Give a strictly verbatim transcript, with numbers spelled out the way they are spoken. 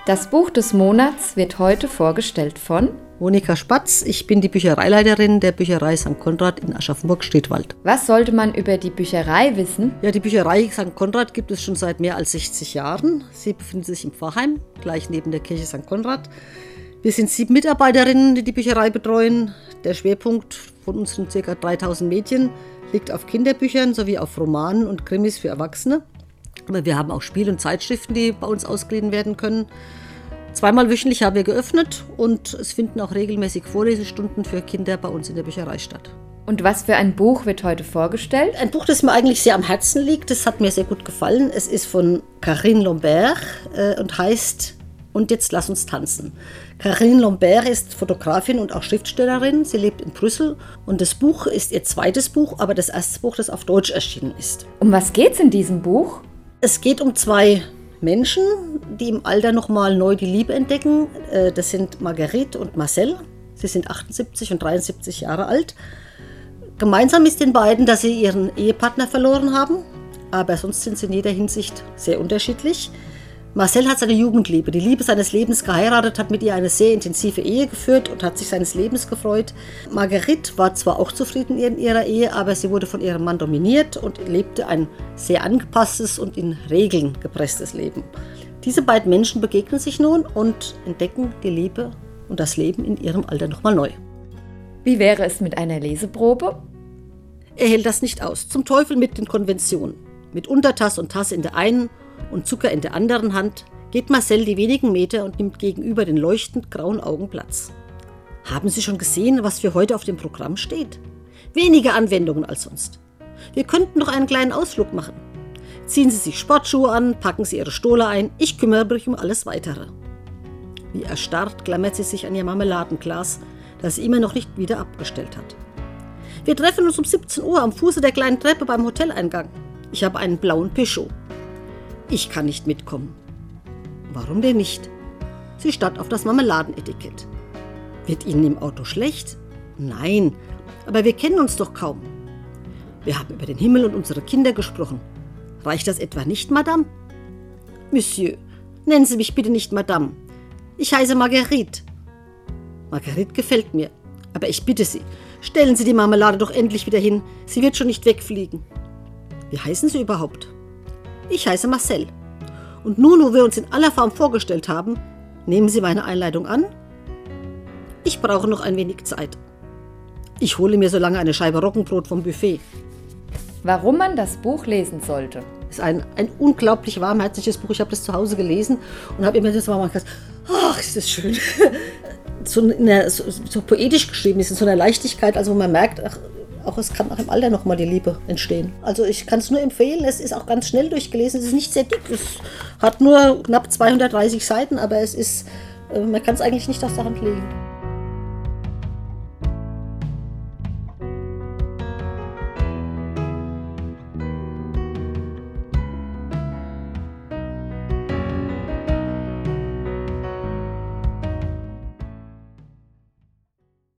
Das Buch des Monats wird heute vorgestellt von Monika Spatz, ich bin die Büchereileiterin der Bücherei Sankt Konrad in Aschaffenburg-Stedwald. Was sollte man über die Bücherei wissen? Ja, die Bücherei Sankt Konrad gibt es schon seit mehr als sechzig Jahren. Sie befindet sich im Pfarrheim, gleich neben der Kirche Sankt Konrad. Wir sind sieben Mitarbeiterinnen, die die Bücherei betreuen. Der Schwerpunkt von unseren ca. dreitausend Mädchen liegt auf Kinderbüchern sowie auf Romanen und Krimis für Erwachsene. Aber wir haben auch Spiel- und Zeitschriften, die bei uns ausgeliehen werden können. Zweimal wöchentlich haben wir geöffnet und es finden auch regelmäßig Vorlesestunden für Kinder bei uns in der Bücherei statt. Und was für ein Buch wird heute vorgestellt? Ein Buch, das mir eigentlich sehr am Herzen liegt, das hat mir sehr gut gefallen. Es ist von Carine Lombert äh, und heißt Und jetzt lass uns tanzen. Carine Lombert ist Fotografin und auch Schriftstellerin. Sie lebt in Brüssel und das Buch ist ihr zweites Buch, aber das erste Buch, das auf Deutsch erschienen ist. Um was geht's in diesem Buch? Es geht um zwei Menschen, die im Alter nochmal neu die Liebe entdecken. Das sind Marguerite und Marcel. Sie sind achtundsiebzig und dreiundsiebzig Jahre alt. Gemeinsam ist den beiden, dass sie ihren Ehepartner verloren haben, aber sonst sind sie in jeder Hinsicht sehr unterschiedlich. Marcel hat seine Jugendliebe, die Liebe seines Lebens geheiratet, hat mit ihr eine sehr intensive Ehe geführt und hat sich seines Lebens gefreut. Marguerite war zwar auch zufrieden in ihrer Ehe, aber sie wurde von ihrem Mann dominiert und lebte ein sehr angepasstes und in Regeln gepresstes Leben. Diese beiden Menschen begegnen sich nun und entdecken die Liebe und das Leben in ihrem Alter nochmal neu. Wie wäre es mit einer Leseprobe? Er hält das nicht aus. Zum Teufel mit den Konventionen. Mit Untertasse und Tasse in der einen und Zucker in der anderen Hand geht Marcel die wenigen Meter und nimmt gegenüber den leuchtend grauen Augen Platz. Haben Sie schon gesehen, was für heute auf dem Programm steht? Weniger Anwendungen als sonst. Wir könnten noch einen kleinen Ausflug machen. Ziehen Sie sich Sportschuhe an, packen Sie Ihre Stola ein, ich kümmere mich um alles Weitere. Wie erstarrt klammert sie sich an ihr Marmeladenglas, das sie immer noch nicht wieder abgestellt hat. Wir treffen uns um siebzehn Uhr am Fuße der kleinen Treppe beim Hoteleingang. Ich habe einen blauen Peugeot. Ich kann nicht mitkommen. Warum denn nicht? Sie starrt auf das Marmeladenetikett. Wird Ihnen im Auto schlecht? Nein, aber wir kennen uns doch kaum. Wir haben über den Himmel und unsere Kinder gesprochen. Reicht das etwa nicht, Madame? Monsieur, nennen Sie mich bitte nicht Madame. Ich heiße Marguerite. Marguerite gefällt mir, aber ich bitte Sie, stellen Sie die Marmelade doch endlich wieder hin. Sie wird schon nicht wegfliegen. Wie heißen Sie überhaupt? Ich heiße Marcel. Und nun, wo wir uns in aller Form vorgestellt haben, nehmen Sie meine Einleitung an? Ich brauche noch ein wenig Zeit. Ich hole mir so lange eine Scheibe Roggenbrot vom Buffet. Warum man das Buch lesen sollte? Es ist ein, ein unglaublich warmherziges Buch. Ich habe das zu Hause gelesen und habe immer das mal gedacht, ach, ist das schön. so, einer, so, so poetisch geschrieben ist, in so einer Leichtigkeit, also wo man merkt, ach, auch es kann auch im Alter nochmal die Liebe entstehen. Also ich kann es nur empfehlen, es ist auch ganz schnell durchgelesen, es ist nicht sehr dick, es hat nur knapp zweihundertdreißig Seiten, aber es ist, man kann es eigentlich nicht aus der Hand legen.